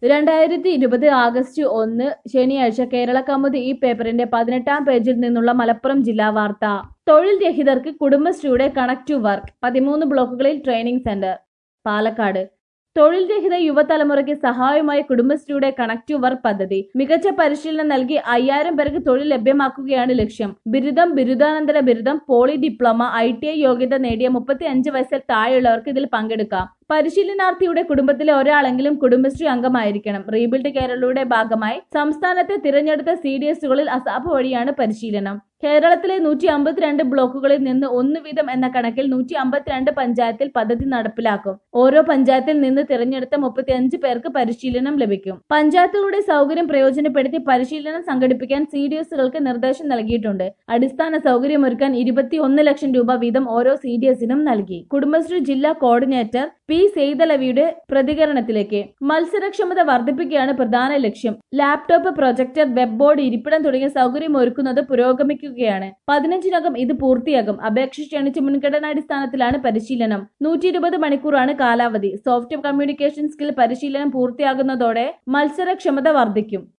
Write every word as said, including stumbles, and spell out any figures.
രണ്ടായിരത്തി ഇരുപത് ആഗസ്റ്റ് ഒന്ന് ശനിയാഴ്ച കേരള കൗമുദി ഈ പേപ്പറിന്റെ പതിനെട്ടാം പേജിൽ നിന്നുള്ള മലപ്പുറം ജില്ലാ വാർത്ത. തൊഴിൽ രഹിതർക്ക് കുടുംബശ്രീയുടെ കണക്ട് ടു വർക്ക് പതിമൂന്ന് ബ്ലോക്കുകളിൽ ട്രെയിനിംഗ് സെന്റർ. പാലക്കാട് തൊഴിൽ രഹിത യുവതലമുറയ്ക്ക് സഹായമായി കുടുംബശ്രീയുടെ കണക്ട് ടു വർക്ക് പദ്ധതി മികച്ച പരിശീലനം നൽകി അയ്യായിരം പേർക്ക് തൊഴിൽ ലഭ്യമാക്കുകയാണ് ലക്ഷ്യം. ബിരുദം, ബിരുദാനന്തര ബിരുദം, poly diploma, I T I യോഗ്യത നേടിയ മുപ്പത്തി അഞ്ച് വയസ്സിൽ താഴെയുള്ളവർക്ക് ഇതിൽ പങ്കെടുക്കാം. പരിശീലനാർത്ഥിയുടെ കുടുംബത്തിലെ ഒരാളെങ്കിലും കുടുംബശ്രീ അംഗമായിരിക്കണം. റീബിൽഡ് കേരളയുടെ ഭാഗമായി സംസ്ഥാനത്തെ തിരഞ്ഞെടുത്ത സി ഡി എസുകളിൽ അസാപ് വഴിയാണ് പരിശീലനം. കേരളത്തിലെ നൂറ്റി അമ്പത്തിരണ്ട് ബ്ലോക്കുകളിൽ നിന്ന് ഒന്ന് വീതം എന്ന കണക്കിൽ നൂറ്റി അമ്പത്തിരണ്ട് പഞ്ചായത്തിൽ പദ്ധതി നടപ്പിലാക്കും. ഓരോ പഞ്ചായത്തിൽ നിന്ന് തിരഞ്ഞെടുത്ത മുപ്പത്തിയഞ്ച് പേർക്ക് പരിശീലനം ലഭിക്കും. പഞ്ചായത്തുകളുടെ സൗകര്യം പ്രയോജനപ്പെടുത്തി പരിശീലനം സംഘടിപ്പിക്കാൻ സി ഡി എസുകൾക്ക് നിർദ്ദേശം നൽകിയിട്ടുണ്ട്. അടിസ്ഥാന സൗകര്യമൊരുക്കാൻ ഇരുപത്തി ഒന്ന് ലക്ഷം രൂപ വീതം ഓരോ സി ഡി എസിനും നൽകി. കുടുംബശ്രീ ജില്ലാ കോർഡിനേറ്റർ പി സെയ്തലവിയുടെ പ്രതികരണത്തിലേക്ക്. മത്സരക്ഷമത വർദ്ധിപ്പിക്കുകയാണ് പ്രധാന ലക്ഷ്യം. ലാപ്ടോപ്പ്, പ്രൊജക്ടർ, വെബ് ബോർഡ്, ഇരിപ്പിടം തുടങ്ങിയ സൗകര്യം ഒരുക്കുന്നത് പുരോഗമിക്കുകയാണ്. പതിനഞ്ചിനകം ഇത് പൂർത്തിയാകും. അപേക്ഷ ക്ഷണിച്ച് മുൻഗണനാടിസ്ഥാനത്തിലാണ് പരിശീലനം. നൂറ്റി ഇരുപത് മണിക്കൂറാണ് കാലാവധി. സോഫ്റ്റ് കമ്മ്യൂണിക്കേഷൻ സ്കിൽ പരിശീലനം പൂർത്തിയാകുന്നതോടെ മത്സരക്ഷമത വർദ്ധിക്കും.